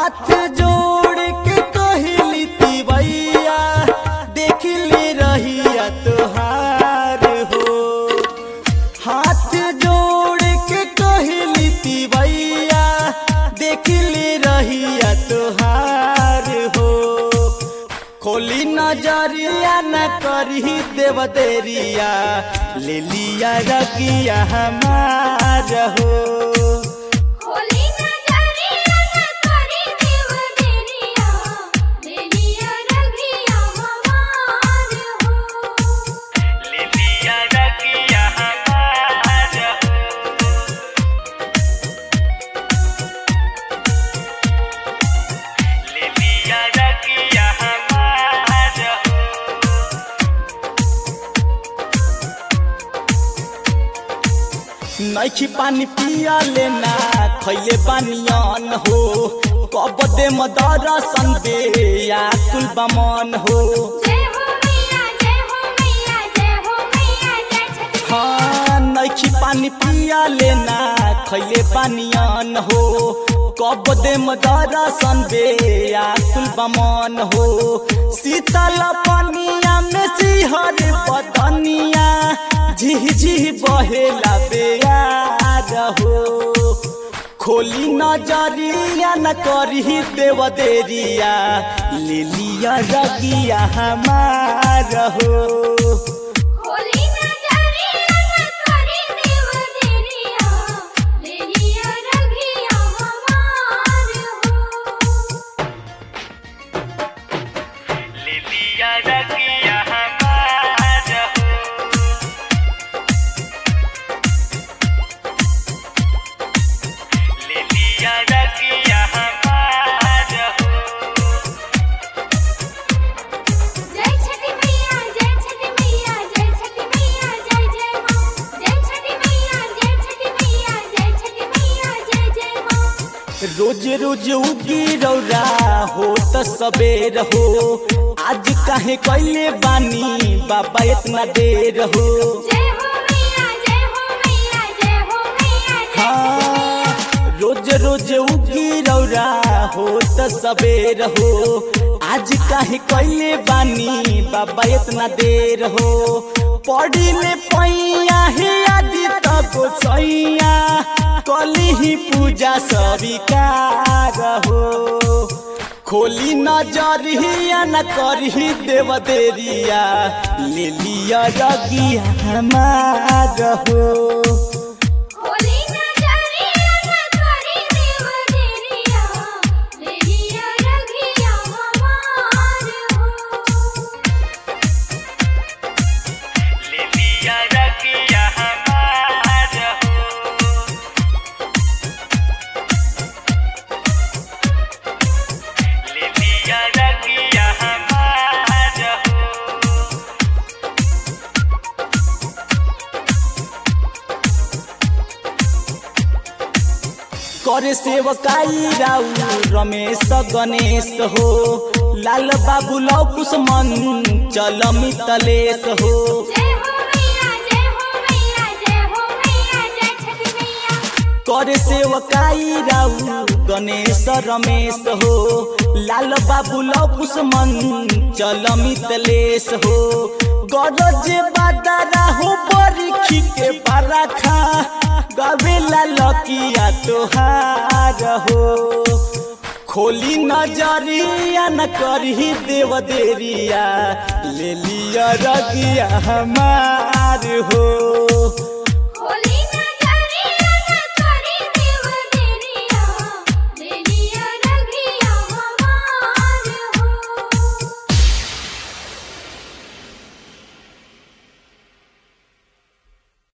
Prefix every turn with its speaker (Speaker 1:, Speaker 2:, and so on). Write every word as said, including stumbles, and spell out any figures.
Speaker 1: हाथ जोड़ के कहली तिवैया देख ले रहिया तोहार हो। हाथ जोड़ के कहली तिवैया देख ले रहिया तोहार हो। खोली नजरिया न करही देव देरिया ले लिया रगिया हमार हो। नैखी पानी पिया लेना खैले बानियन हो। कब दे मदरा संदे या कुल बमन हो। हाँ नैखी पानी पिया लेना खैले बानियन हो। कब दे मदरा संदे या कुल बमन हो। शीतल पनिया में सिहर बदनिया झिह झिह बहेला बेयार हो। खोली नजरिया न करही देव देरिया ले लिया रगिया हमार हो। रोज रोज उगी रौरा हो त सबेर हो। आज काहे कैले बानी बाबा इतना देर हो। हाँ रोज रोज उगी रौरा हो त सबेर हो। आज काहे कैले बानी बाबा इतना देर हो। पड़ी ले पैया हे आदि तक सैया कली ही पूजा स्वीकार हो। खोली नजरिया न करही देव देरिया ले लिया रगिया हमार हो। करे सेवकाई राउ रमेश गणेश हो। लाल बाबू लौ कुसमन चल मितलेश हो। करे सेवकाई राउ गणेश रमेश हो। लाल बाबू लौ कुसमन चल मितलेश हो। गरज बादरा हो परीक्षी के बरखा गवेला लकिया तोहार हो। खोली नजरिया न करही देव देरिया ले लिया रगिया हमार हो।